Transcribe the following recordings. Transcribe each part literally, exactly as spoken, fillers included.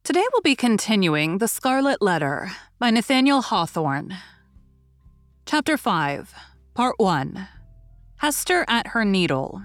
Today we'll be continuing The Scarlet Letter by Nathaniel Hawthorne. Chapter five, Part one, Hester at Her Needle.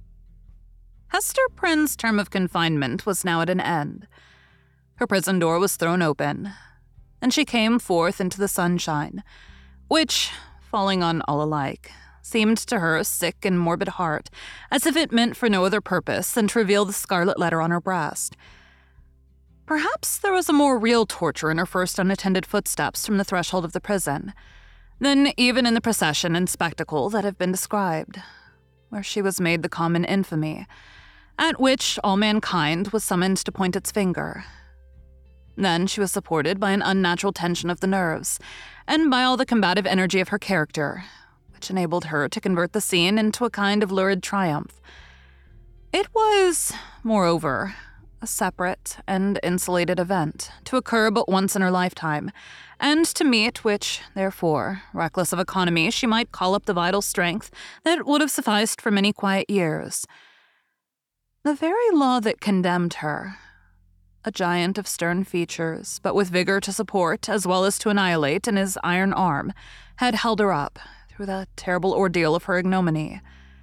Hester Prynne's term of confinement was now at an end. Her prison door was thrown open, and she came forth into the sunshine, which, falling on all alike, seemed to her sick and morbid heart, as if it meant for no other purpose than to reveal the scarlet letter on her breast. Perhaps there was a more real torture in her first unattended footsteps from the threshold of the prison than even in the procession and spectacle that have been described, where she was made the common infamy, at which all mankind was summoned to point its finger. Then she was supported by an unnatural tension of the nerves, and by all the combative energy of her character, which enabled her to convert the scene into a kind of lurid triumph. It was, moreover, a separate and insulated event, to occur but once in her lifetime, and to meet which, therefore, reckless of economy, she might call up the vital strength that would have sufficed for many quiet years. The very law that condemned her, a giant of stern features, but with vigor to support as well as to annihilate in his iron arm, had held her up through the terrible ordeal of her ignominy.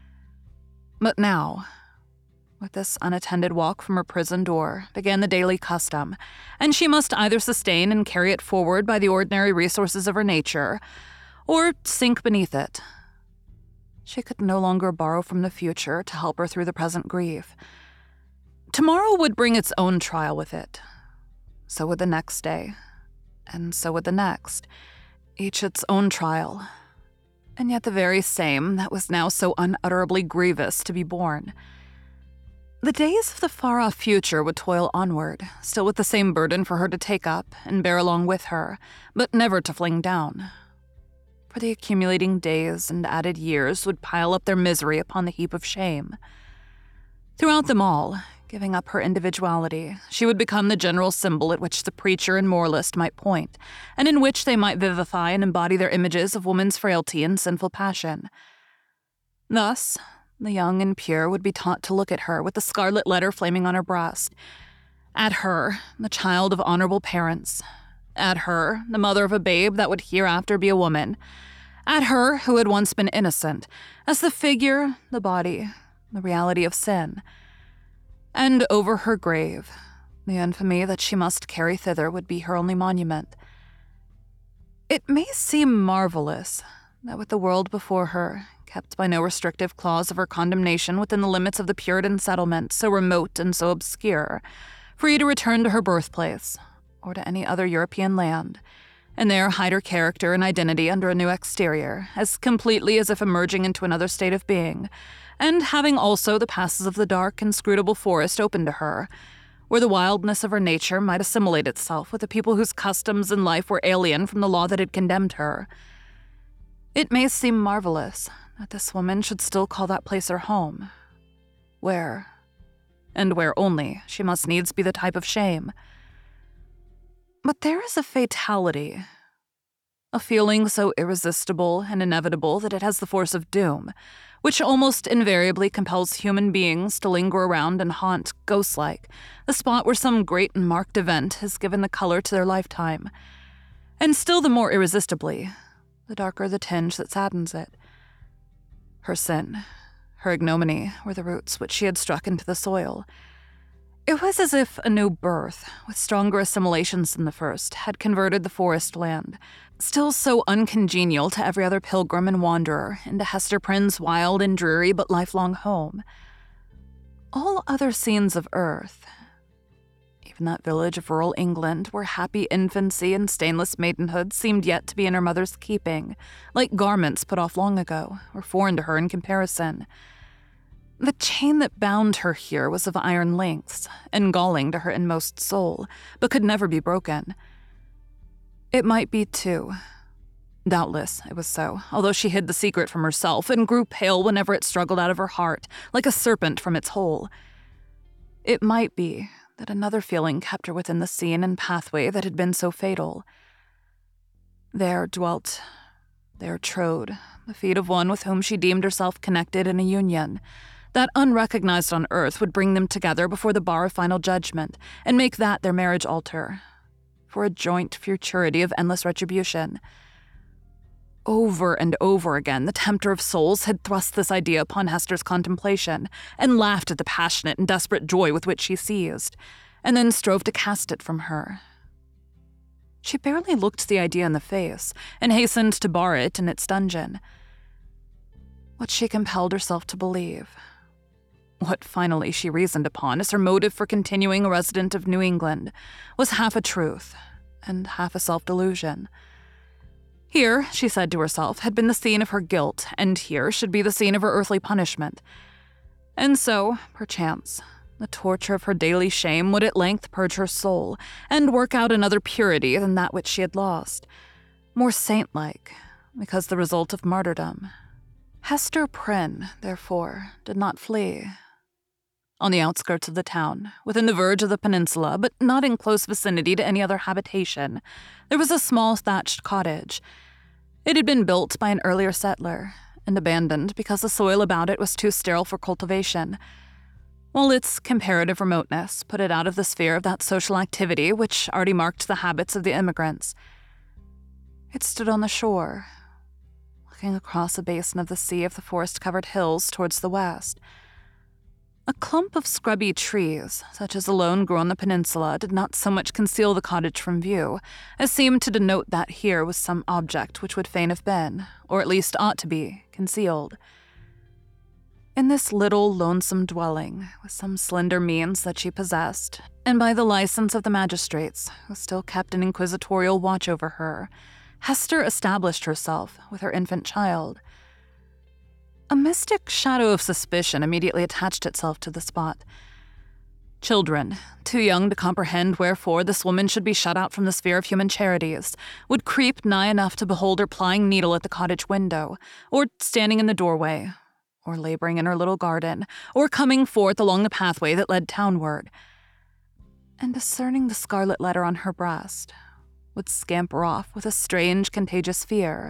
But now, with this unattended walk from her prison door, began the daily custom, and she must either sustain and carry it forward by the ordinary resources of her nature, or sink beneath it. She could no longer borrow from the future to help her through the present grief. Tomorrow would bring its own trial with it. So would the next day, and so would the next, each its own trial, and yet the very same that was now so unutterably grievous to be borne. The days of the far-off future would toil onward, still with the same burden for her to take up and bear along with her, but never to fling down. For the accumulating days and added years would pile up their misery upon the heap of shame. Throughout them all, giving up her individuality, she would become the general symbol at which the preacher and moralist might point, and in which they might vivify and embody their images of woman's frailty and sinful passion. Thus, the young and pure would be taught to look at her with the scarlet letter flaming on her breast. At her, the child of honorable parents. At her, the mother of a babe that would hereafter be a woman. At her, who had once been innocent, as the figure, the body, the reality of sin. And over her grave, the infamy that she must carry thither would be her only monument. It may seem marvelous that with the world before her, kept by no restrictive clause of her condemnation within the limits of the Puritan settlement so remote and so obscure, free to return to her birthplace, or to any other European land, and there hide her character and identity under a new exterior, as completely as if emerging into another state of being, and having also the passes of the dark, inscrutable forest open to her, where the wildness of her nature might assimilate itself with the people whose customs and life were alien from the law that had condemned her. It may seem marvelous that this woman should still call that place her home, where, and where only, she must needs be the type of shame. But there is a fatality, a feeling so irresistible and inevitable that it has the force of doom, which almost invariably compels human beings to linger around and haunt, ghost-like, the spot where some great and marked event has given the color to their lifetime. And still the more irresistibly, the darker the tinge that saddens it. Her sin, her ignominy, were the roots which she had struck into the soil. It was as if a new birth, with stronger assimilations than the first, had converted the forest land, still so uncongenial to every other pilgrim and wanderer, into Hester Prynne's wild and dreary but lifelong home. All other scenes of earth, even that village of rural England where happy infancy and stainless maidenhood seemed yet to be in her mother's keeping, like garments put off long ago, or foreign to her in comparison. The chain that bound her here was of iron links, and galling to her inmost soul, but could never be broken. It might be, too. Doubtless, it was so, although she hid the secret from herself and grew pale whenever it struggled out of her heart, like a serpent from its hole. It might be that another feeling kept her within the scene and pathway that had been so fatal. There dwelt, there trode, the feet of one with whom she deemed herself connected in a union, that unrecognized on earth would bring them together before the bar of final judgment and make that their marriage altar, for a joint futurity of endless retribution. Over and over again, the tempter of souls had thrust this idea upon Hester's contemplation and laughed at the passionate and desperate joy with which she seized, and then strove to cast it from her. She barely looked the idea in the face and hastened to bar it in its dungeon. What she compelled herself to believe, what finally she reasoned upon as her motive for continuing a resident of New England, was half a truth and half a self-delusion. Here, she said to herself, had been the scene of her guilt, and here should be the scene of her earthly punishment. And so, perchance, the torture of her daily shame would at length purge her soul and work out another purity than that which she had lost, more saint-like, because the result of martyrdom. Hester Prynne, therefore, did not flee. On the outskirts of the town, within the verge of the peninsula, but not in close vicinity to any other habitation, there was a small thatched cottage. It had been built by an earlier settler, and abandoned because the soil about it was too sterile for cultivation, while its comparative remoteness put it out of the sphere of that social activity which already marked the habits of the immigrants. It stood on the shore, looking across a basin of the sea of the forest-covered hills towards the west. A clump of scrubby trees, such as alone grew on the peninsula, did not so much conceal the cottage from view, as seemed to denote that here was some object which would fain have been, or at least ought to be, concealed. In this little, lonesome dwelling, with some slender means that she possessed, and by the license of the magistrates, who still kept an inquisitorial watch over her, Hester established herself with her infant child. A mystic shadow of suspicion immediately attached itself to the spot. Children, too young to comprehend wherefore this woman should be shut out from the sphere of human charities, would creep nigh enough to behold her plying needle at the cottage window, or standing in the doorway, or laboring in her little garden, or coming forth along the pathway that led townward, and discerning the scarlet letter on her breast, would scamper off with a strange, contagious fear.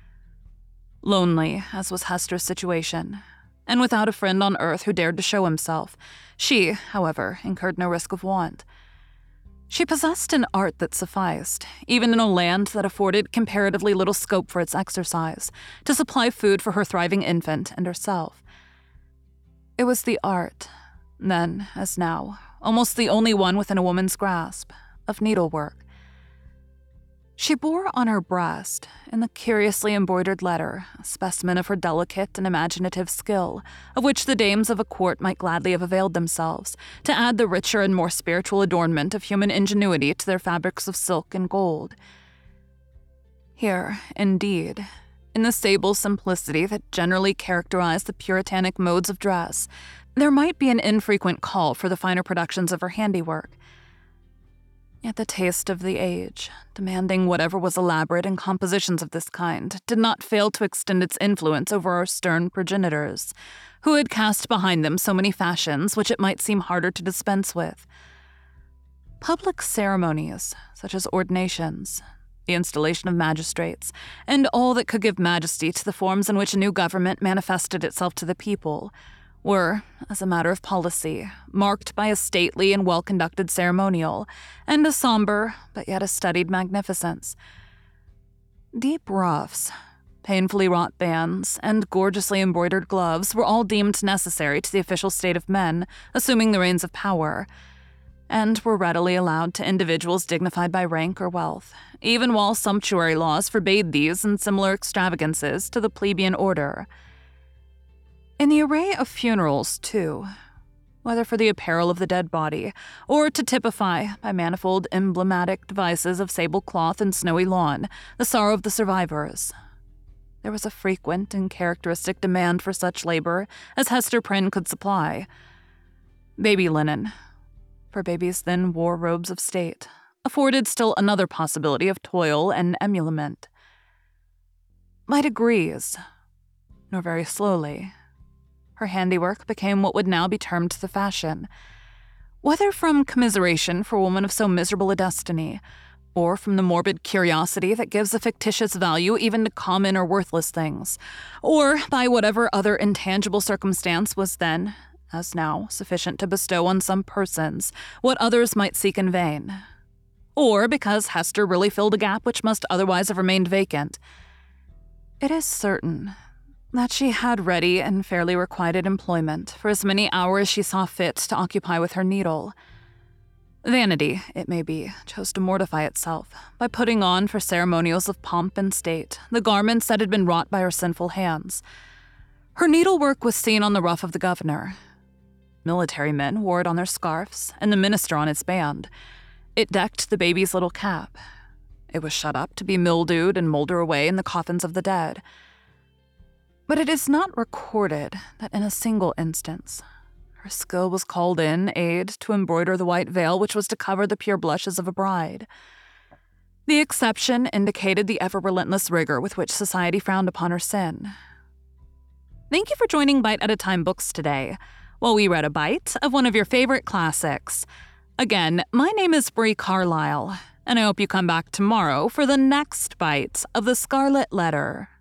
Lonely, as was Hester's situation, and without a friend on earth who dared to show himself, she, however, incurred no risk of want. She possessed an art that sufficed, even in a land that afforded comparatively little scope for its exercise, to supply food for her thriving infant and herself. It was the art, then as now, almost the only one within a woman's grasp, of needlework. She bore on her breast, in the curiously embroidered letter, a specimen of her delicate and imaginative skill, of which the dames of a court might gladly have availed themselves, to add the richer and more spiritual adornment of human ingenuity to their fabrics of silk and gold. Here, indeed, in the sable simplicity that generally characterized the puritanic modes of dress, there might be an infrequent call for the finer productions of her handiwork. Yet the taste of the age, demanding whatever was elaborate in compositions of this kind, did not fail to extend its influence over our stern progenitors, who had cast behind them so many fashions which it might seem harder to dispense with. Public ceremonies, such as ordinations, the installation of magistrates, and all that could give majesty to the forms in which a new government manifested itself to the people, were, as a matter of policy, marked by a stately and well-conducted ceremonial, and a somber, but yet a studied magnificence. Deep ruffs, painfully wrought bands, and gorgeously embroidered gloves were all deemed necessary to the official state of men assuming the reins of power, and were readily allowed to individuals dignified by rank or wealth, even while sumptuary laws forbade these and similar extravagances to the plebeian order. In the array of funerals, too, whether for the apparel of the dead body, or to typify, by manifold emblematic devices of sable cloth and snowy lawn, the sorrow of the survivors, there was a frequent and characteristic demand for such labor as Hester Prynne could supply. Baby linen, for babies then wore robes of state, afforded still another possibility of toil and emolument. By degrees, nor very slowly, her handiwork became what would now be termed the fashion. Whether from commiseration for a woman of so miserable a destiny, or from the morbid curiosity that gives a fictitious value even to common or worthless things, or by whatever other intangible circumstance was then, as now, sufficient to bestow on some persons what others might seek in vain, or because Hester really filled a gap which must otherwise have remained vacant. It is certain that she had ready and fairly requited employment for as many hours she saw fit to occupy with her needle. Vanity, it may be, chose to mortify itself by putting on for ceremonials of pomp and state the garments that had been wrought by her sinful hands. Her needlework was seen on the ruff of the governor. Military men wore it on their scarfs, and the minister on his band. It decked the baby's little cap. It was shut up to be mildewed and molder away in the coffins of the dead. But it is not recorded that in a single instance her skill was called in aid to embroider the white veil which was to cover the pure blushes of a bride. The exception indicated the ever-relentless rigor with which society frowned upon her sin. Thank you for joining Bite at a Time Books today, while we read a bite of one of your favorite classics. Again, my name is Brie Carlisle, and I hope you come back tomorrow for the next bite of The Scarlet Letter.